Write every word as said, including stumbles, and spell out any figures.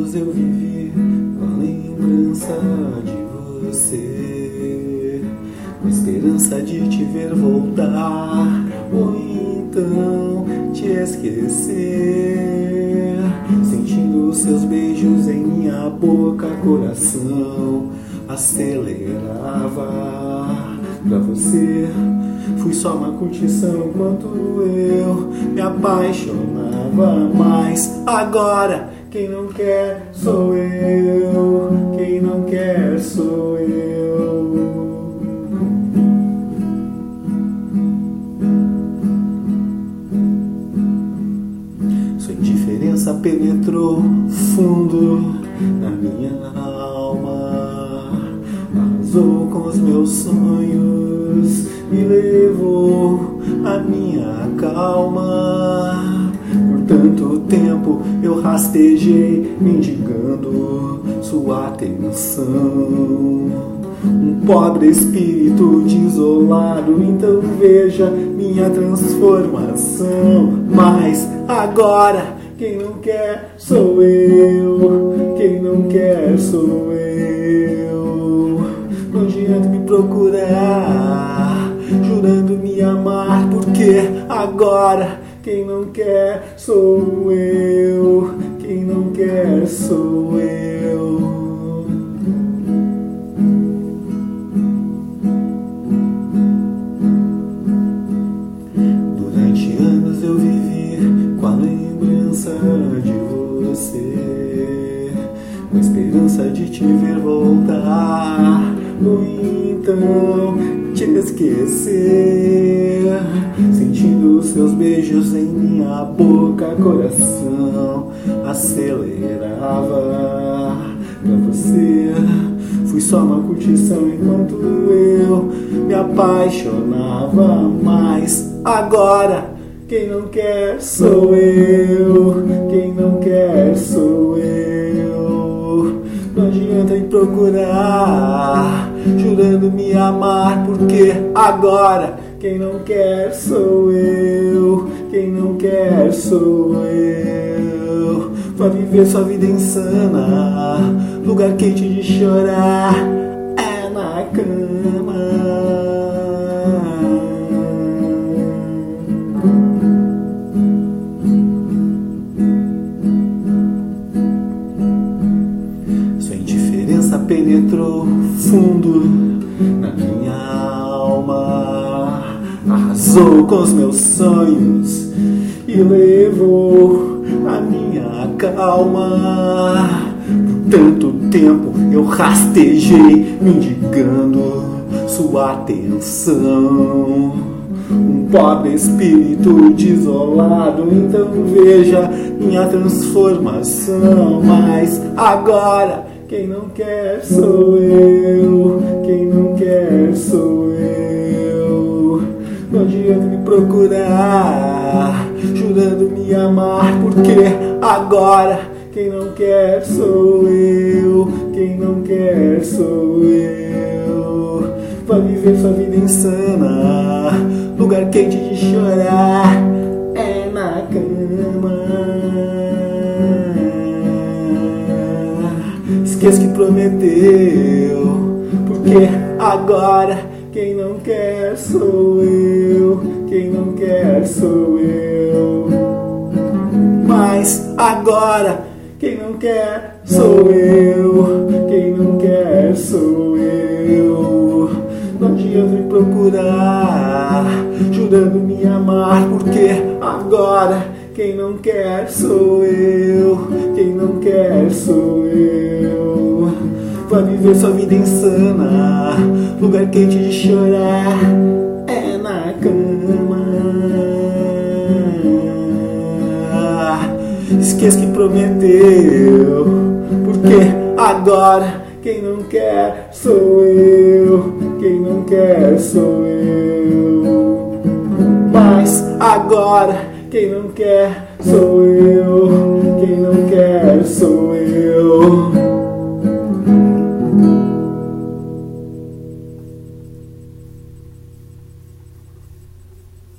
anos eu vivi com a lembrança de você, com a esperança de te ver voltar, ou então te esquecer. Sentindo os seus beijos em minha boca, coração acelerava. Pra você fui só uma curtição enquanto eu me apaixonava. Mas agora quem não quer sou eu, quem não quer sou eu. Sua indiferença penetrou fundo na minha alma, arrasou com os meus sonhos, me levou a minha calma. Por tanto tempo eu rastejei, mendigando sua atenção. Um pobre espírito desolado, então veja minha transformação. Mas agora quem não quer sou eu, quem não quer sou eu. Não adianta me procurar, jurando me amar, porque agora quem não quer sou eu, quem não quer sou eu. Durante anos eu vivi com a lembrança de você, com a esperança de te ver voltar, ou então te esquecer. Sentindo os seus beijos em minha boca, coração acelerava. Pra você fui só uma curtição enquanto eu me apaixonava. Mas agora quem não quer sou eu, quem não quer sou eu. Não adianta me procurar, jurando me amar, porque agora quem não quer sou eu, quem não quer sou eu. Vai viver sua vida insana, lugar quente de chorar é na cama. Sua indiferença penetrou fundo na minha alma, arrasou com os meus sonhos e levou a minha calma. Por tanto tempo eu rastejei, mendigando sua atenção. Um pobre espírito desolado, então veja minha transformação. Mas agora quem não quer sou eu, quem não quer sou eu. Não adianta me procurar, jurando me amar, porque agora quem não quer sou eu, quem não quer sou eu. Vai viver sua vida insana, lugar quente de chorar é na cama. Esqueça que prometeu, porque agora quem não quer sou eu, quem não quer sou eu. Mas agora quem não quer sou eu, quem não quer sou eu. Não adianta me procurar, jurando me amar, porque agora quem não quer sou eu, quem não quer sou eu. Vai viver sua vida insana, lugar quente de chorar é na cama. Esqueça que prometeu, porque agora quem não quer sou eu, quem não quer sou eu. Mas agora quem não quer sou eu, quem não